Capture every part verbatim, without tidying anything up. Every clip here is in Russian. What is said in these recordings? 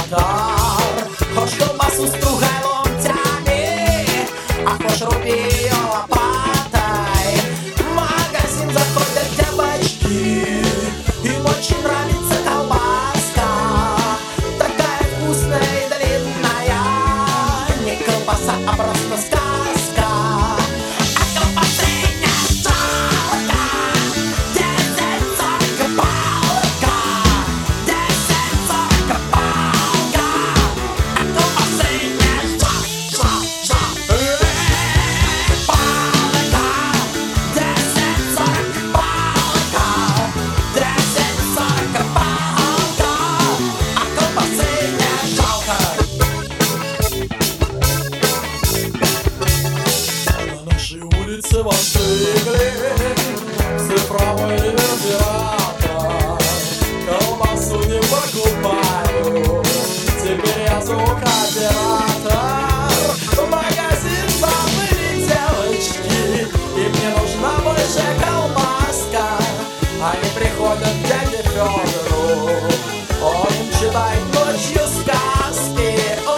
трактор. Хоч колбасу стругай ломтями, а хоч руби ее лопатой. В магазин заходят девочки, им очень нравится колбаска. Такая вкусная и длинная, не колбаса, а просто сказка. А колбасы не жалко, десять сорок палка, десять сорок палка. А колбасы не жалко, жалко, палка, десять сорок палка, десять сорок палка. А колбасы не жалко. На нашей улице возникли цифровые операторы. Колбасу не покупаю, теперь я звукооператор. В магазин забыли девочки, и мне нужна больше колбаска. Они приходят к дяде Федору, он им читает ночью сказки. О!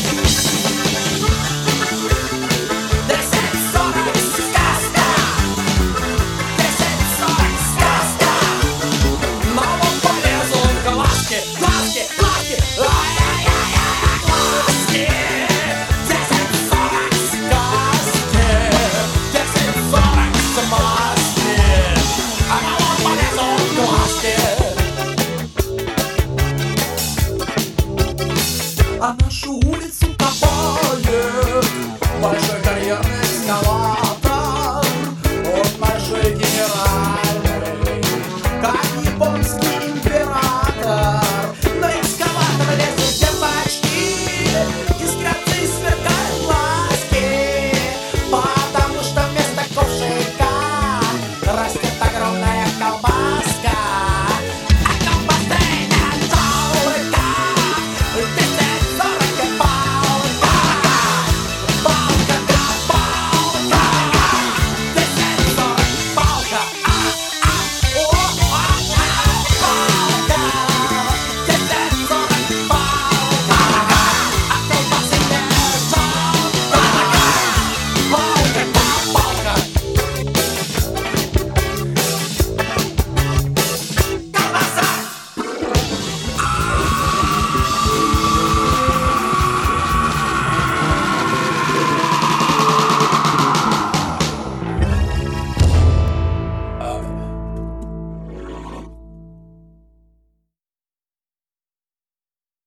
Десять сорок сказка, десять сорок сказка. Но он полезут глазки, глазки, глазки, ай-яй-яй-яй, глазки. Десять сорок сказки, десять сорок смазки. А на он полезут глазки. А нашу улицу